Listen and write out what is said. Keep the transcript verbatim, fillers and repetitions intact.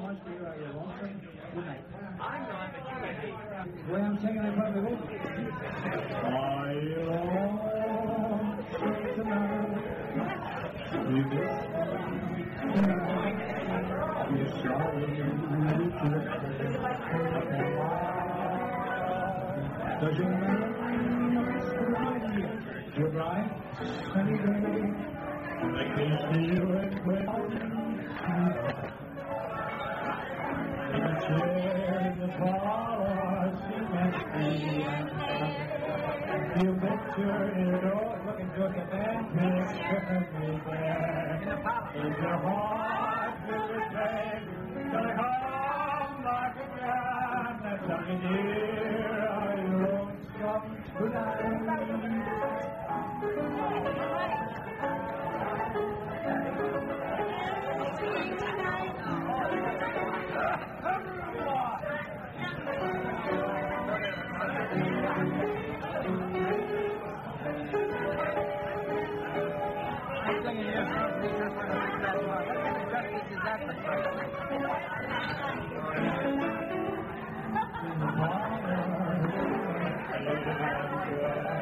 much for your, your lonesome. Good night. I'm not, but you may be. The way I'm singing, I probably will. I long tonight. You You're sorry. Does your remember? Your bright sunny day. I can see you at twelve. The flowers must be. You bet your door looking to the man picture me there. Is your heart really bad? Gonna come back again? That's something dear. I won't stop tonight.